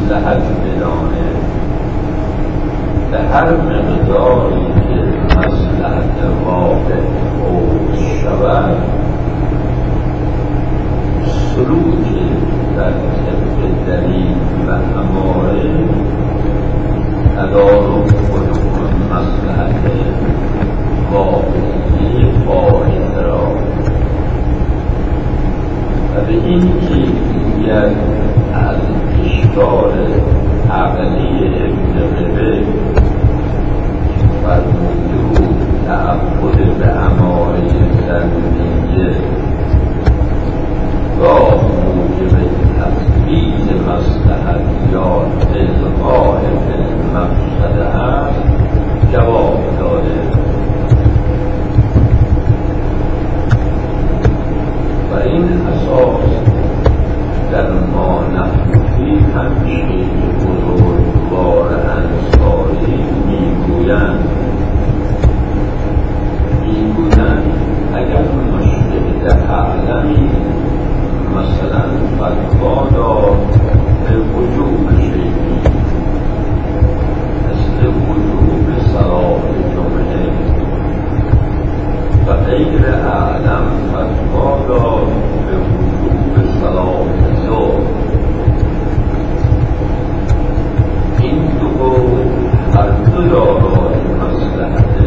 مصلحت بدانه به هر مقداری که مصلحت واقع فوت شود سلوک در طبق دلیل و اماره تدارک کنون مصلحت واقعی فائده را و به این کیفیت از اشکال عقلی ابن قبه فرموده بود تعبد به اماره ضروریه گاه موجب تثبیت مصلحت یا الغاء المفسده است جواب داده و این اساس در ما نحوی همیشه بزرگوار انصاری میگویند اگر مشکل اعلمی مثلا فتوا داد به وجوب شیعی مثل وجوب صلاح جمعه و غیر اعلم فتوا داد به وجوب صلاح ظهر این دو هر دو دارای مصلحته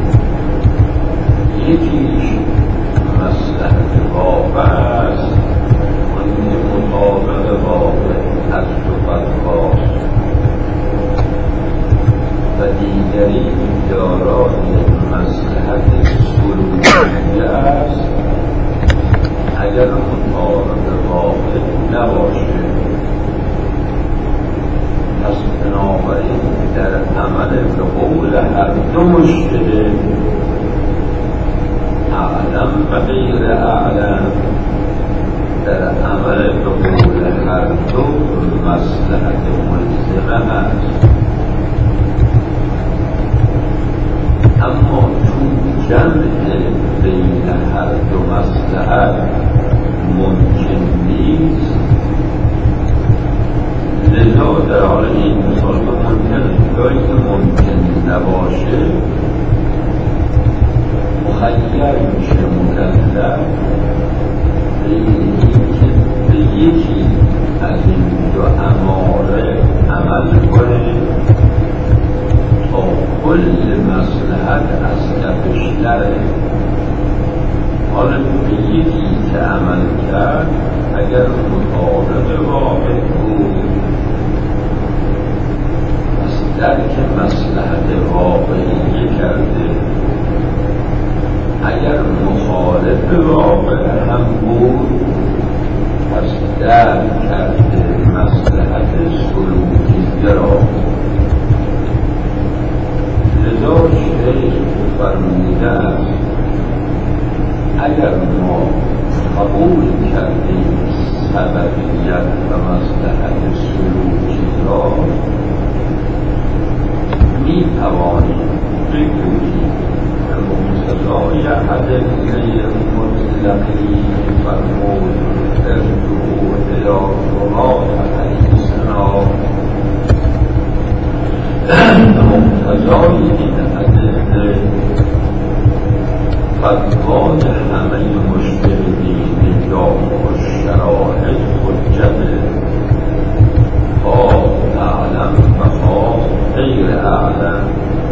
یکیش مصلحت واقع است آن مطابق واقع تجربت باست و دیگری دارای مصلحت سلوکی است اگر مطابق واقع نباشه پس بنابراین در عمل به قول هر دو مشکله اعلم و غیر اعلم در عمل به قول هر دو مصلحت ملزمه است اما چون جمع بین هر دو مصلحت ممکن نیست لذا در حال این مثال ممکن جایی که ممکن نباشه مخیر میشه مکلف به یکی از این دو اماره عمل کنه تا کل مصلحت از کفش نره. حالا به یکی که عمل کرد اگر مطابق واقع بود پس درک مصلحت واقعی کرده، اگر مخالف واقع هم بود پس درک کرده مصلحت سلوکی را. لذا شیخ فرموده است اگر ما قبول کردیم سببیت و مصلحت سلوکی را می توانیم بگوییم به مقتضای ادله مطلقی فرمود ارجعوا الی التراث حدیثنا به مقتضای این ادله فتوای همه مجتهدین یا شرایط حجت خواه اعلم و خواه غیر اعلم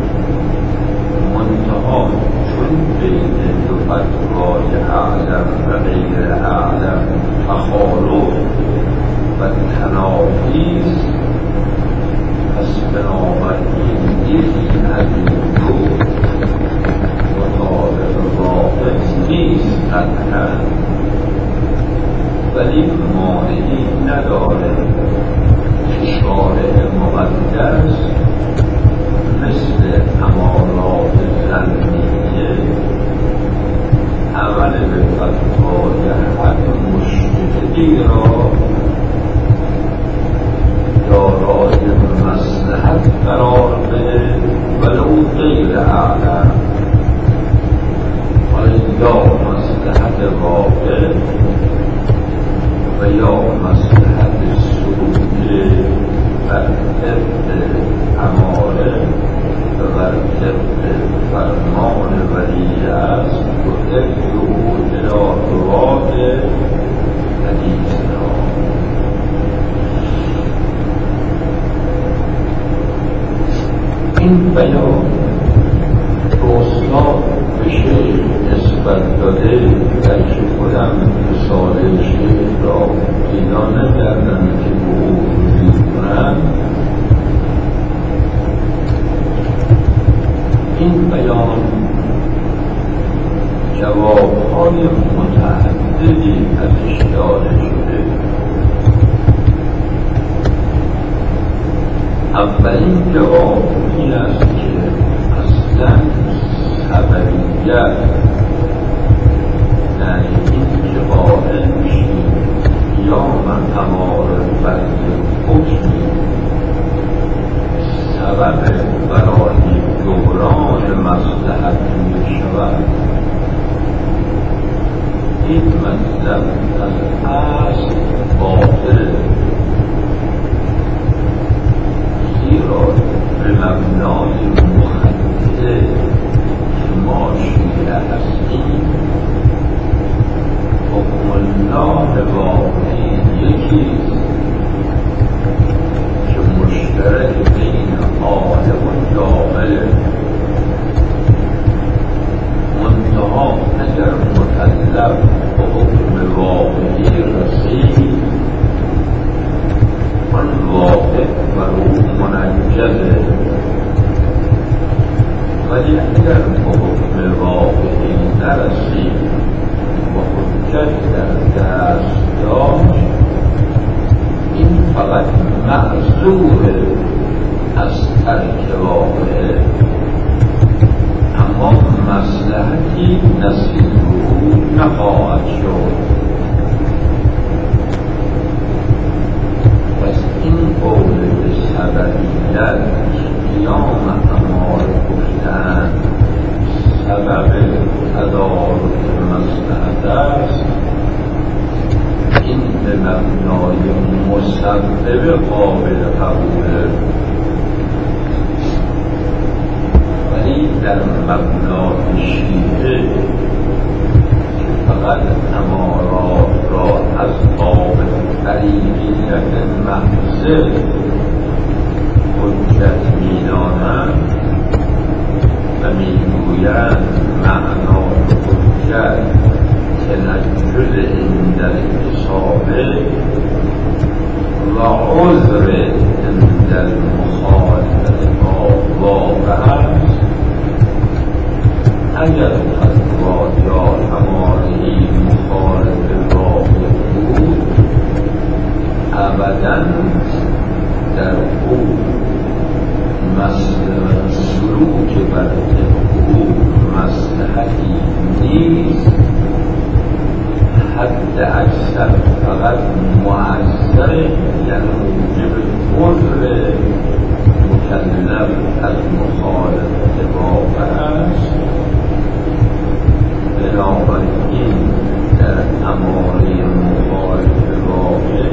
منتها چون بین دو فتوای اعلم و غیر اعلم تخالف و تنافی است پس بنابراین یکی از این دو مطابق واقع نیست قطعا، ولی مانعی نداره که شارع مقدس مثل امارات ظنیه عمل به فتوای هر مجتهدی را دارای مصلحت قرار بده ولو این بیان استاد به شیخ نسبت داده در که خودم رساله شیخ را پیدا نکردم که به او می‌کنم، این بیان جوابهای متعددی ازش داده شده. اولین جواب این است که اصلا سببیت، یعنی این که قائل میشیم یا من امار برای حکمی سبب برای جبران مصلحت میشود، این مطلب از اصل باطل، زیرا به مبنای مخططه که ما شیعه هستیم، حکم الله واقعی یکیست که مشترک بین عالم و جاهل، منتها اگر مطلب به حکم واقعی رسید، آن واقع بر او منجزه، ولی اگر به حکم واقعی نرسید و حجت در دست داشت، این فقط معذور از ترک واقعه، اما مصلحتی نصیب او نخواهد شد. پس این قول به سببیت قیام امار گفتن سبب تدارک مصلحت است، این به مبنای مسبب قابل قبوله، ولی در مبنای شیعه که فقط امارات را از باب طریقیت محض حجت می‌دانند و می‌گویند معنای حجت تنجل عند الاصابه و عذر عند المخالفت با واقع است. اگر فتوا یا هماهنگی مخالف واقع بود، ابداً در او سلوک بر او مصلحتی نیست، حد اکثر فقط معذر، یعنی موجب عذر مکلف از مخالفت واقع است. بنابراین در اماره مخالف واقع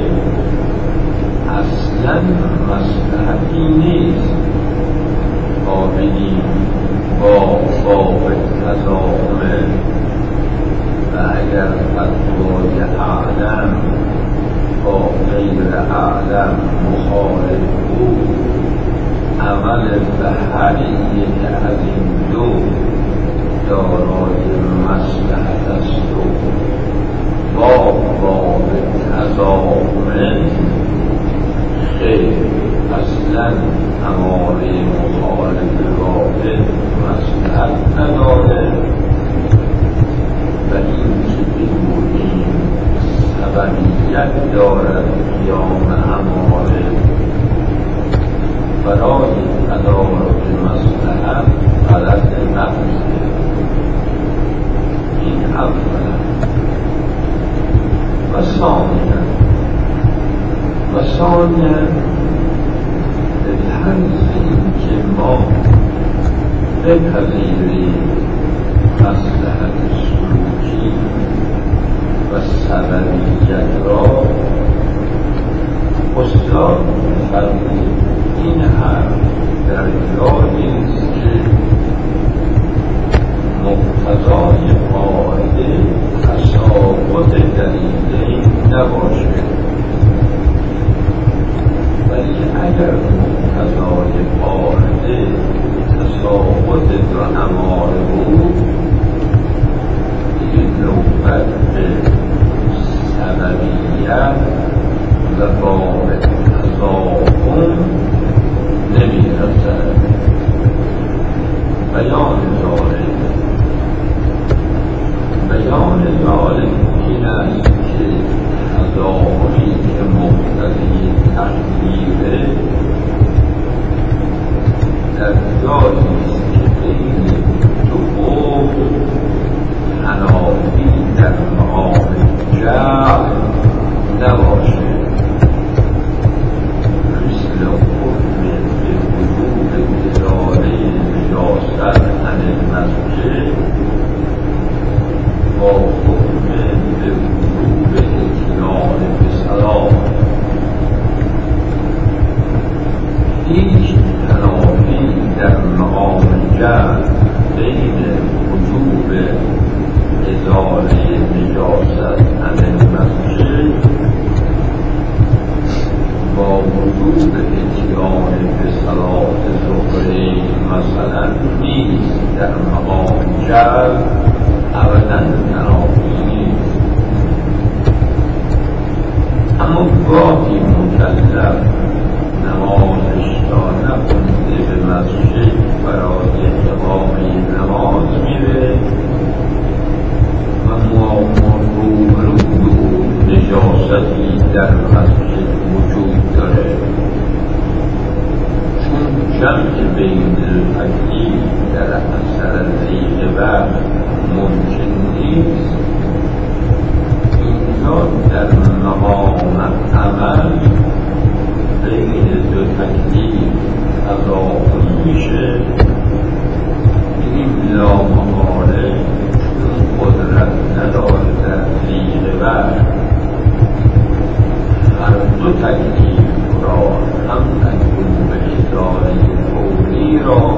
اصلا مصلحتی نیست تا بگیم با باب تضامن، و اگر فتوای اعلم با غیر اعلم مخالف بود، عمل به هر یک از این دو دارای مصلحت است و با باب تضامن خیر، اصلا اماره مخالف واقع مصلحت نداره. و این که بگوییم سببیت دارد قیام اماره برای تدارک مصلحت غلط نفسه. این اولا. و ثانیا به طرز این که ما بپذیریم مصلحت سلوکی و سببیت را، استاد فرمود این حرف در جایی است که مقتضای قاعده تساقط دلیلین نباشد، ولی اگر مقتضای قاعده بیان ذالک این است که تضامنی که مقتضی تقدیره در جایی است که بین دو قول تنافی در مقام جعل نباشه، مثل حکم به وجود اداره نجاست عن المسجد با حکم به وجود اتیان به صلاح. هیچ تنافی در مقام جعل بین وجوب اداره نجاست عن المسجد با وجود اتیان به صلاة ظهر مثلا نیست. در مقام جعل ابدا تنافی نیست. اما گاهی مکلف نمازش را نخونده به مسجد برای اقامه نماز میره و روبرو نجاستی در مسجد وجود داره، چون جمع بین التکلیف در اثر ضیق وقت ممکن نیست. اینجا در مقام عمل بین دو تکلیف تضامن میشه. این لامحاله چون قدرت نداره در ضیق وقت هر دو تکلیف را هم وجوب اداره فوری را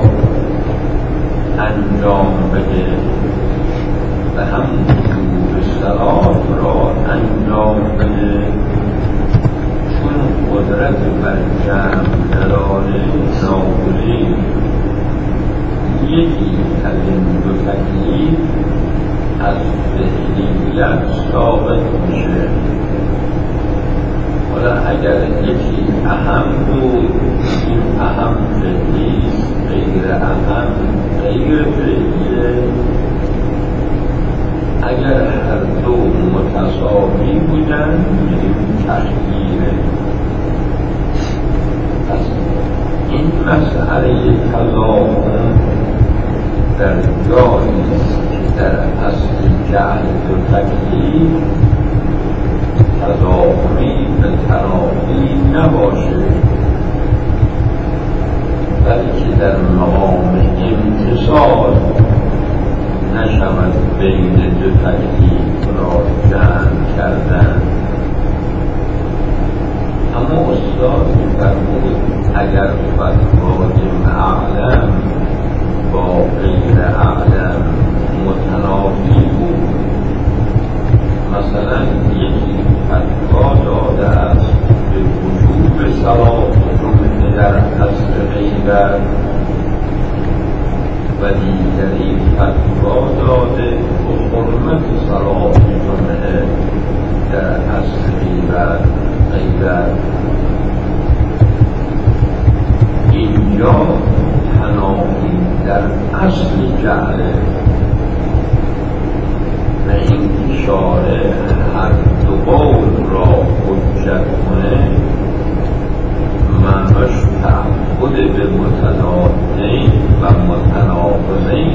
انجام بده و هم وجوب صلاح را انجام بده. چون قدرت بر جمع نداره ناگزیر یکی از این دو تکلیف از فعلیت ثابت میشه. حالا اگر یکی اهم بود این اهم فعلیست، غیر اهم غیر فعلیه. اگر هر دو متساوی بودن این تخییره. پس این مسئله تضامن در جایی است که در اصل جعل دو تکلیف تضامنی به تنافی نباشه، بلکه در مقام امتصال نشود بین دو تکلیف را جمع کردن. اما استاد می‌فرمود اگر فتوای معلم با غیر اعلم متنافی بود، مثلا یکی فتوا داده است به وجوب صلاة جمعه در عصر غیبت و دیگری فتوا داده به حرمت صلاة جمعه در عصر غیبت. اینجا تنافی در اصل جعله و این اشاره هر دو قول را حجت کنه معناش تعبد به متضادین و متناقضین.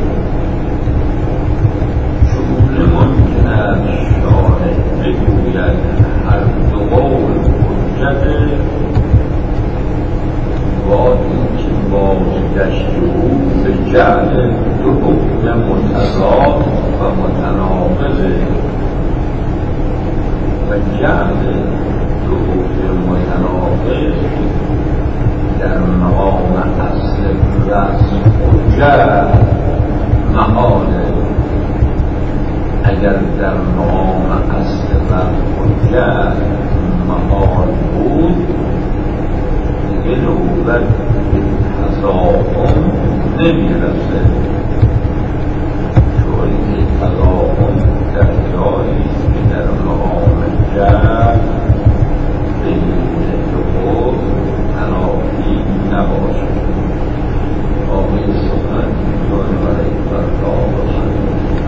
چون ممکن است شارع بگوید هر دو قول حجت با اینکه بازگشت او به جعل دو حکم متضاد و متناقضه و جعل دو حکم متناقض در مقام اصل رسم حجت محاله. اگر در مقام اصل رسم حجت محال بود دیگه نوبت به تضامن نمیرسه.